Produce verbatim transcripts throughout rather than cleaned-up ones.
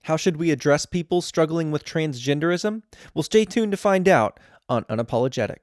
How should we address people struggling with transgenderism? Well, stay tuned to find out on Unapologetic.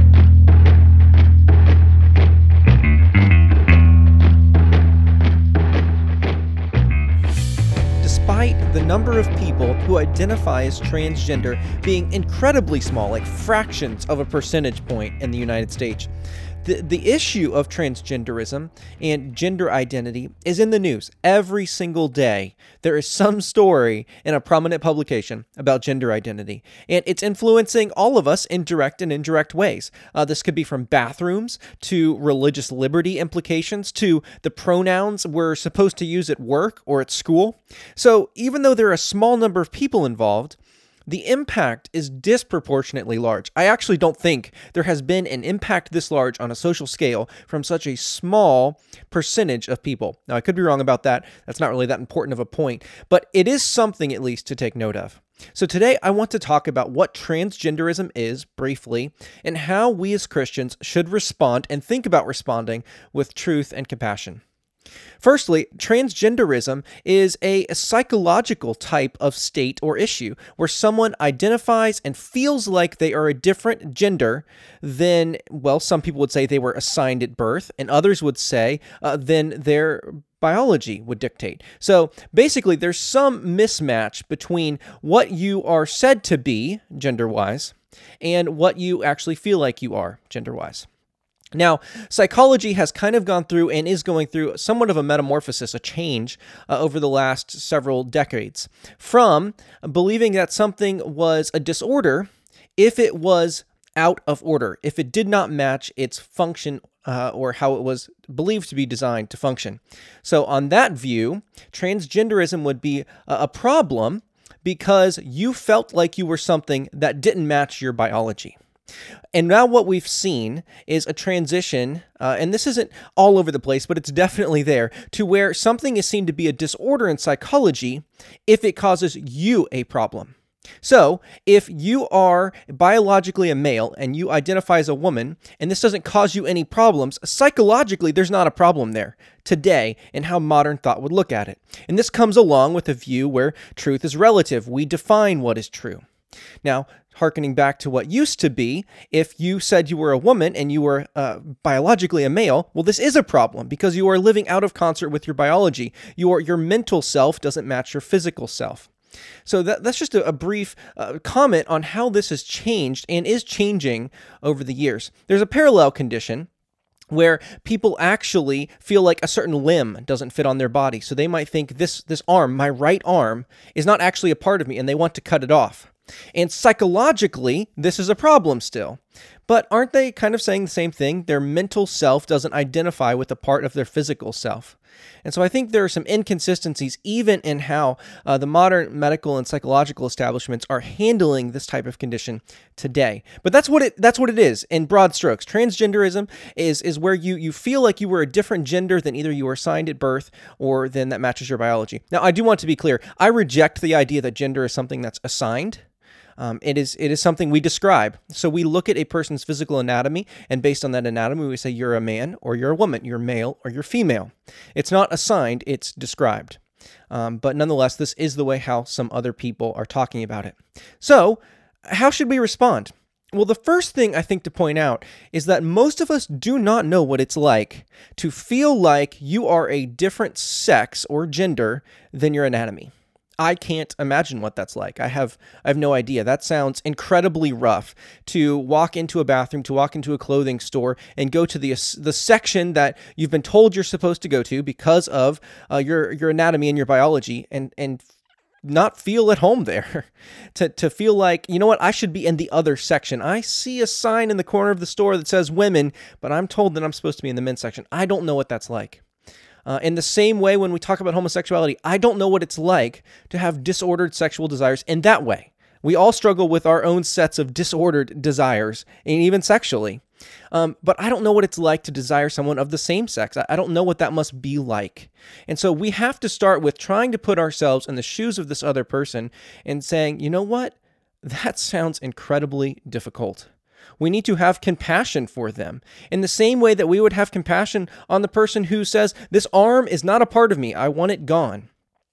Despite the number of people who identify as transgender being incredibly small, like fractions of a percentage point in the United States, The, the issue of transgenderism and gender identity is in the news every single day. There is some story in a prominent publication about gender identity, and it's influencing all of us in direct and indirect ways. Uh, this could be from bathrooms to religious liberty implications to the pronouns we're supposed to use at work or at school. So even though there are a small number of people involved, the impact is disproportionately large. I actually don't think there has been an impact this large on a social scale from such a small percentage of people. Now, I could be wrong about that. That's not really that important of a point, but it is something at least to take note of. So today I want to talk about what transgenderism is briefly and how we as Christians should respond and think about responding with truth and compassion. Firstly, transgenderism is a psychological type of state or issue where someone identifies and feels like they are a different gender than, well, some people would say they were assigned at birth, and others would say uh, than their biology would dictate. So basically, there's some mismatch between what you are said to be gender-wise and what you actually feel like you are gender-wise. Now, psychology has kind of gone through and is going through somewhat of a metamorphosis, a change uh, over the last several decades, from believing that something was a disorder if it was out of order, if it did not match its function uh, or how it was believed to be designed to function. So on that view, transgenderism would be a, a problem because you felt like you were something that didn't match your biology. And now what we've seen is a transition, uh, and this isn't all over the place, but it's definitely there, to where something is seen to be a disorder in psychology if it causes you a problem. So, if you are biologically a male and you identify as a woman, and this doesn't cause you any problems, psychologically there's not a problem there today in how modern thought would look at it. And this comes along with a view where truth is relative. We define what is true. Now, hearkening back to what used to be, if you said you were a woman and you were uh, biologically a male, well, this is a problem because you are living out of concert with your biology. Your, your mental self doesn't match your physical self. So that, that's just a, a brief uh, comment on how this has changed and is changing over the years. There's a parallel condition where people actually feel like a certain limb doesn't fit on their body. So they might think this, this arm, my right arm, is not actually a part of me, and they want to cut it off. And psychologically, this is a problem still. But aren't they kind of saying the same thing? Their mental self doesn't identify with a part of their physical self. And so I think there are some inconsistencies even in how uh, the modern medical and psychological establishments are handling this type of condition today. But that's what it that's what it is in broad strokes. Transgenderism is is where you you feel like you were a different gender than either you were assigned at birth or than that matches your biology. Now, I do want to be clear. I reject the idea that gender is something that's assigned. Um, it is it is something we describe. So we look at a person's physical anatomy, and based on that anatomy, we say you're a man or you're a woman, you're male or you're female. It's not assigned, it's described. Um, but nonetheless, this is the way how some other people are talking about it. So how should we respond? Well, the first thing I think to point out is that most of us do not know what it's like to feel like you are a different sex or gender than your anatomy. I can't imagine what that's like. I have I have no idea. That sounds incredibly rough to walk into a bathroom, to walk into a clothing store and go to the the section that you've been told you're supposed to go to because of uh, your your anatomy and your biology and and not feel at home there. to to feel like, you know what, I should be in the other section. I see a sign in the corner of the store that says women, but I'm told that I'm supposed to be in the men's section. I don't know what that's like. Uh, in the same way, when we talk about homosexuality, I don't know what it's like to have disordered sexual desires in that way. We all struggle with our own sets of disordered desires, and even sexually. Um, but I don't know what it's like to desire someone of the same sex. I, I don't know what that must be like. And so we have to start with trying to put ourselves in the shoes of this other person and saying, you know what? That sounds incredibly difficult. We need to have compassion for them in the same way that we would have compassion on the person who says, this arm is not a part of me. I want it gone.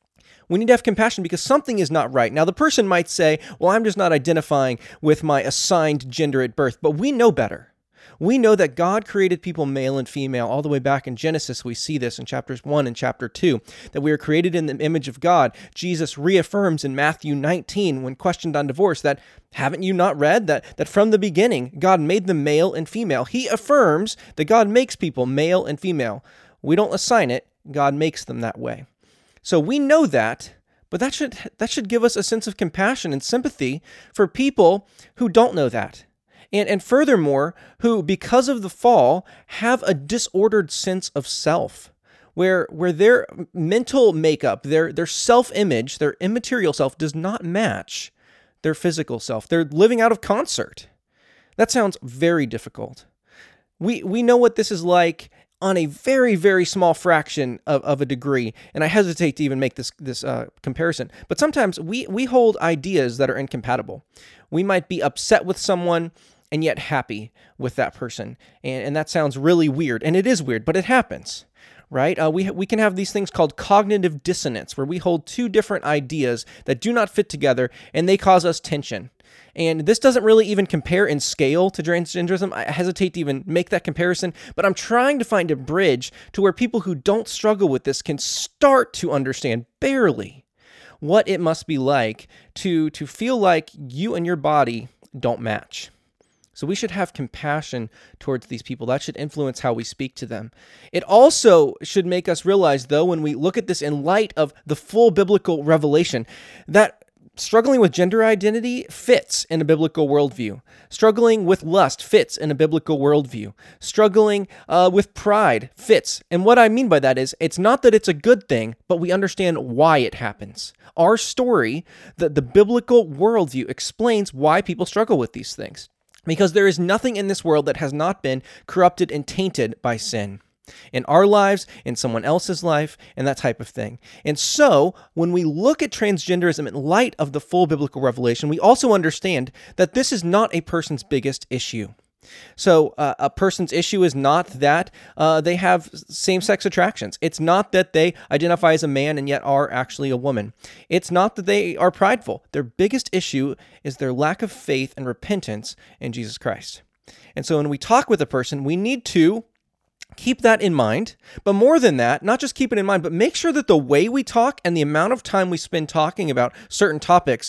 We need to have compassion because something is not right. Now, the person might say, well, I'm just not identifying with my assigned gender at birth, but we know better. We know that God created people male and female. All the way back in Genesis, we see this in chapters one and chapter two, that we are created in the image of God. Jesus reaffirms in Matthew nineteen, when questioned on divorce, that haven't you not read that, that from the beginning, God made them male and female? He affirms that God makes people male and female. We don't assign it. God makes them that way. So we know that, but that should that should give us a sense of compassion and sympathy for people who don't know that. And, and furthermore, who, because of the fall, have a disordered sense of self, where, where their mental makeup, their, their self-image, their immaterial self does not match their physical self. They're living out of concert. That sounds very difficult. We, we know what this is like on a very, very small fraction of, of a degree, and I hesitate to even make this this uh, comparison, but sometimes we, we hold ideas that are incompatible. We might be upset with someone and yet happy with that person, and, and that sounds really weird, and it is weird, but it happens, right? Uh, we, ha- we can have these things called cognitive dissonance, where we hold two different ideas that do not fit together, and they cause us tension. And this doesn't really even compare in scale to transgenderism. I hesitate to even make that comparison, but I'm trying to find a bridge to where people who don't struggle with this can start to understand, barely, what it must be like to, to feel like you and your body don't match. So we should have compassion towards these people. That should influence how we speak to them. It also should make us realize, though, when we look at this in light of the full biblical revelation, that struggling with gender identity fits in a biblical worldview. Struggling with lust fits in a biblical worldview. Struggling uh, with pride fits. And what I mean by that is, it's not that it's a good thing, but we understand why it happens. Our story, the, the biblical worldview, explains why people struggle with these things. Because there is nothing in this world that has not been corrupted and tainted by sin. In our lives, in someone else's life, and that type of thing. And so, when we look at transgenderism in light of the full biblical revelation, we also understand that this is not a person's biggest issue. So, uh, a person's issue is not that uh, they have same-sex attractions. It's not that they identify as a man and yet are actually a woman. It's not that they are prideful. Their biggest issue is their lack of faith and repentance in Jesus Christ. And so, when we talk with a person, we need to keep that in mind, but more than that, not just keep it in mind, but make sure that the way we talk and the amount of time we spend talking about certain topics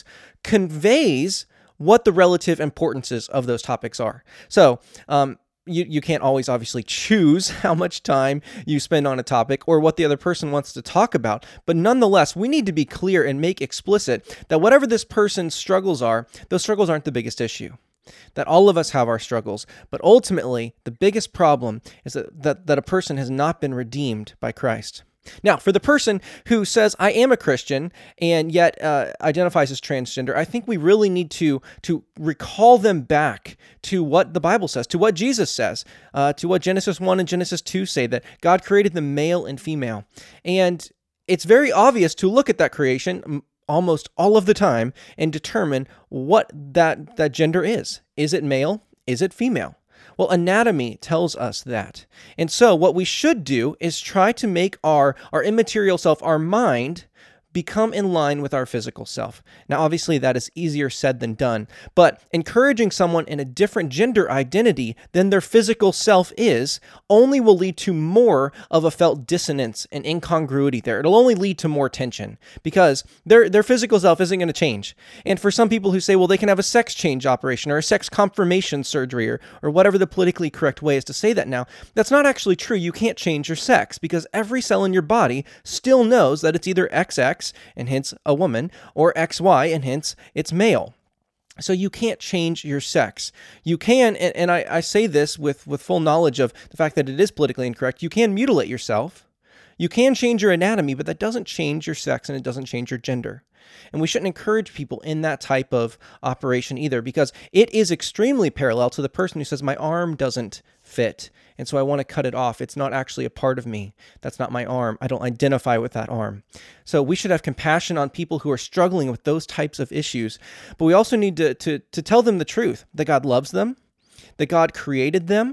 conveys what the relative importances of those topics are. So, um, you, you can't always obviously choose how much time you spend on a topic or what the other person wants to talk about, but nonetheless, we need to be clear and make explicit that whatever this person's struggles are, those struggles aren't the biggest issue. That all of us have our struggles, but ultimately, the biggest problem is that, that, that a person has not been redeemed by Christ. Now, for the person who says, I am a Christian, and yet uh, identifies as transgender, I think we really need to, to recall them back to what the Bible says, to what Jesus says, uh, to what Genesis one and Genesis two say, that God created them male and female. And it's very obvious to look at that creation almost all of the time and determine what that, that gender is. Is it male? Is it female? Well, anatomy tells us that. And so what we should do is try to make our, our immaterial self, our mind, become in line with our physical self. Now, obviously, that is easier said than done, but encouraging someone in a different gender identity than their physical self is only will lead to more of a felt dissonance and incongruity there. It'll only lead to more tension because their, their physical self isn't going to change. And for some people who say, well, they can have a sex change operation or a sex confirmation surgery or, or whatever the politically correct way is to say that now, that's not actually true. You can't change your sex because every cell in your body still knows that it's either X X and hence a woman, or X Y and hence it's male. So you can't change your sex. You can, and, and I, I say this with, with full knowledge of the fact that it is politically incorrect, you can mutilate yourself. You can change your anatomy, but that doesn't change your sex and it doesn't change your gender. And we shouldn't encourage people in that type of operation either, because it is extremely parallel to the person who says, my arm doesn't fit, and so I want to cut it off. It's not actually a part of me. That's not my arm. I don't identify with that arm. So we should have compassion on people who are struggling with those types of issues, but we also need to, to, to tell them the truth, that God loves them, that God created them,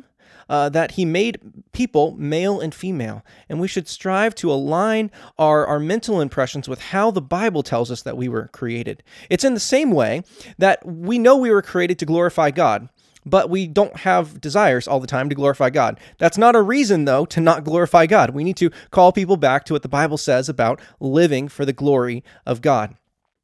uh, that he made people male and female, and we should strive to align our, our mental impressions with how the Bible tells us that we were created. It's in the same way that we know we were created to glorify God, but we don't have desires all the time to glorify God. That's not a reason, though, to not glorify God. We need to call people back to what the Bible says about living for the glory of God.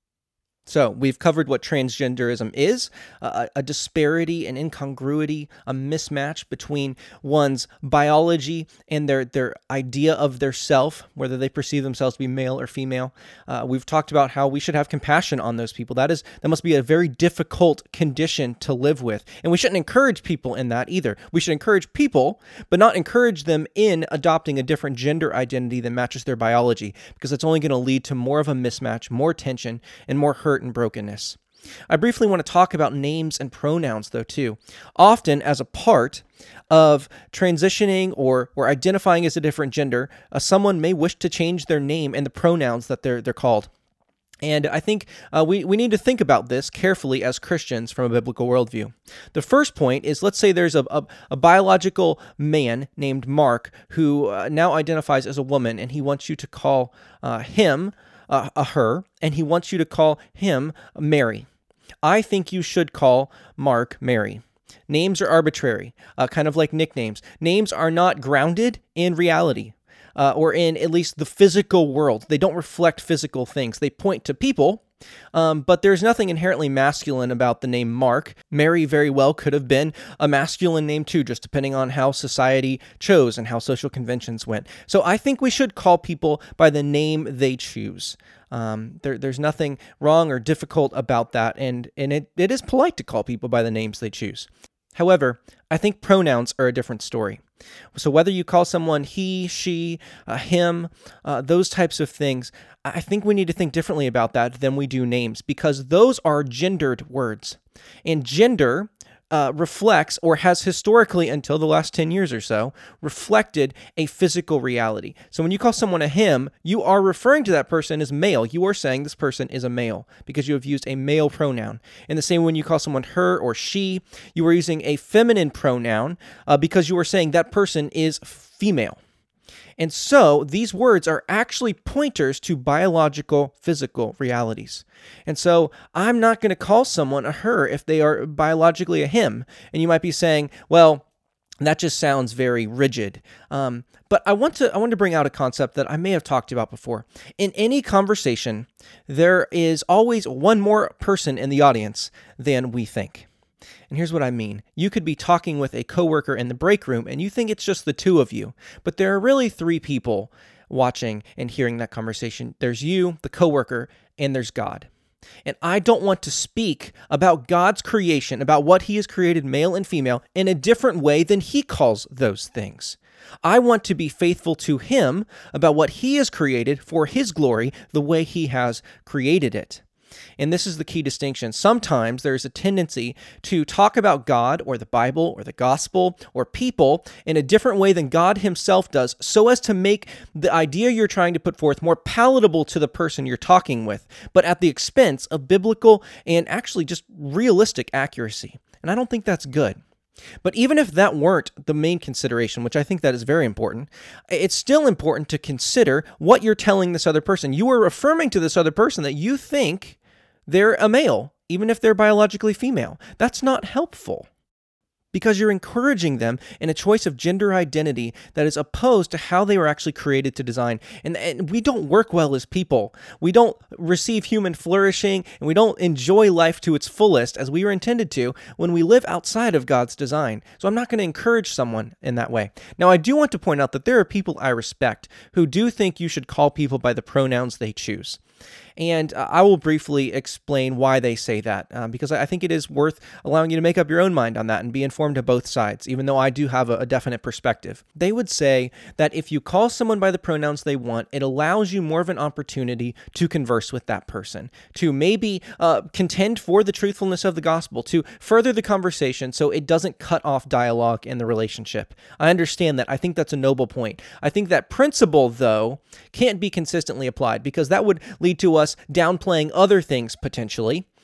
So we've covered what transgenderism is, a, a disparity, an incongruity, a mismatch between one's biology and their, their idea of their self, whether they perceive themselves to be male or female. Uh, we've talked about how we should have compassion on those people. That is, that must be a very difficult condition to live with. And we shouldn't encourage people in that either. We should encourage people, but not encourage them in adopting a different gender identity that matches their biology, because it's only going to lead to more of a mismatch, more tension, and more hurt and brokenness. I briefly want to talk about names and pronouns, though, too. Often, as a part of transitioning or, or identifying as a different gender, uh, someone may wish to change their name and the pronouns that they're they're called. And I think uh, we, we need to think about this carefully as Christians from a biblical worldview. The first point is, let's say there's a, a, a biological man named Mark who uh, now identifies as a woman, and he wants you to call uh, him Uh, a her, and he wants you to call him Mary. I think you should call Mark Mary. Names are arbitrary, uh, kind of like nicknames. Names are not grounded in reality, uh, or in at least the physical world. They don't reflect physical things. They point to people, um, but there's nothing inherently masculine about the name Mark. Mary very well could have been a masculine name too, just depending on how society chose and how social conventions went. So I think we should call people by the name they choose. Um, there, there's nothing wrong or difficult about that, and, and it, it is polite to call people by the names they choose. However, I think pronouns are a different story. So whether you call someone he, she, uh, him, uh, those types of things, I think we need to think differently about that than we do names, because those are gendered words. And gender uh, reflects, or has historically until the last ten years or so, reflected a physical reality. So when you call someone a him, you are referring to that person as male. You are saying this person is a male because you have used a male pronoun. In the same way, when you call someone her or she, you are using a feminine pronoun uh, because you are saying that person is female. And so these words are actually pointers to biological, physical realities. And so I'm not going to call someone a her if they are biologically a him. And you might be saying, well, that just sounds very rigid. Um, but I want to I want to bring out a concept that I may have talked about before. In any conversation, there is always one more person in the audience than we think. And here's what I mean. You could be talking with a coworker in the break room and you think it's just the two of you, but there are really three people watching and hearing that conversation. There's you, the coworker, and there's God. And I don't want to speak about God's creation, about what he has created, male and female, in a different way than he calls those things. I want to be faithful to him about what he has created for his glory, the way he has created it. And this is the key distinction. Sometimes there's a tendency to talk about God or the Bible or the gospel or people in a different way than God himself does, so as to make the idea you're trying to put forth more palatable to the person you're talking with, but at the expense of biblical and actually just realistic accuracy. And I don't think that's good. But even if that weren't the main consideration, which I think that is very important, it's still important to consider what you're telling this other person. You are affirming to this other person that you think they're a male, even if they're biologically female. That's not helpful, because you're encouraging them in a choice of gender identity that is opposed to how they were actually created to design. And, and we don't work well as people. We don't receive human flourishing, and we don't enjoy life to its fullest as we were intended to when we live outside of God's design. So I'm not going to encourage someone in that way. Now, I do want to point out that there are people I respect who do think you should call people by the pronouns they choose. And uh, I will briefly explain why they say that, uh, because I think it is worth allowing you to make up your own mind on that and be informed of both sides, even though I do have a, a definite perspective. They would say that if you call someone by the pronouns they want, it allows you more of an opportunity to converse with that person, to maybe uh, contend for the truthfulness of the gospel, to further the conversation so it doesn't cut off dialogue in the relationship. I understand that. I think that's a noble point. I think that principle, though, can't be consistently applied, because that would lead to us downplaying other things potentially,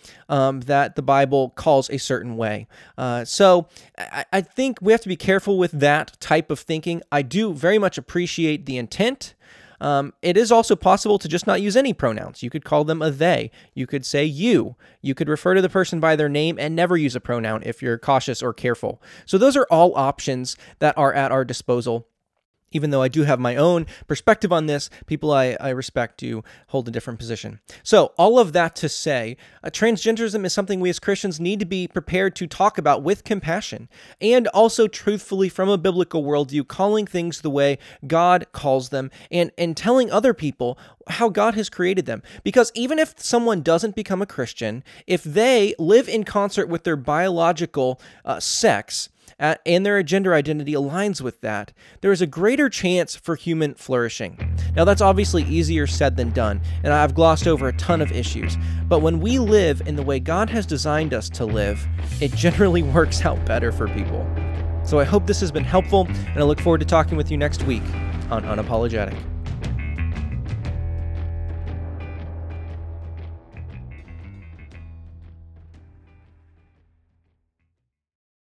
um, that the Bible calls a certain way. Uh, so I, I think we have to be careful with that type of thinking. I do very much appreciate the intent. Um, it is also possible to just not use any pronouns. You could call them a they. You could say you. You could refer to the person by their name and never use a pronoun if you're cautious or careful. So those are all options that are at our disposal. Even though I do have my own perspective on this, people I, I respect do hold a different position. So all of that to say, uh, transgenderism is something we as Christians need to be prepared to talk about with compassion and also truthfully from a biblical worldview, calling things the way God calls them and, and telling other people how God has created them. Because even if someone doesn't become a Christian, if they live in concert with their biological uh, sex, Uh, and their gender identity aligns with that, there is a greater chance for human flourishing. Now, that's obviously easier said than done, and I've glossed over a ton of issues. But when we live in the way God has designed us to live, it generally works out better for people. So I hope this has been helpful, and I look forward to talking with you next week on Unapologetic.